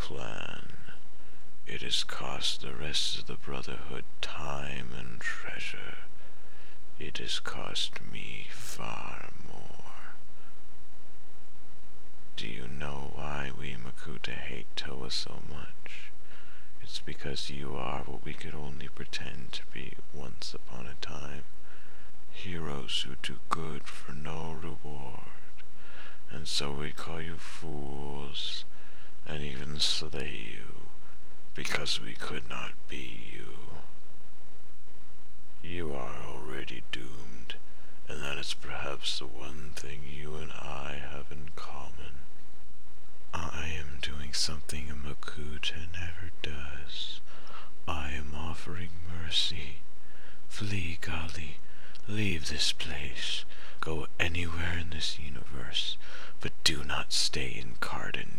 plan. It has cost the rest of the Brotherhood time and treasure. It has cost me far more. Do you know why we Makuta hate Toa so much? It's because you are what we could only pretend to be once upon a time. Heroes who do good for no reward. And so we call you fools, and even slay you, because we could not be you. You are already doomed, and that is perhaps the one thing you and I have in common. I am doing something a Makuta never does. I am offering mercy. Flee, Gali. Leave this place. Go anywhere in this universe, but do not stay in Cardin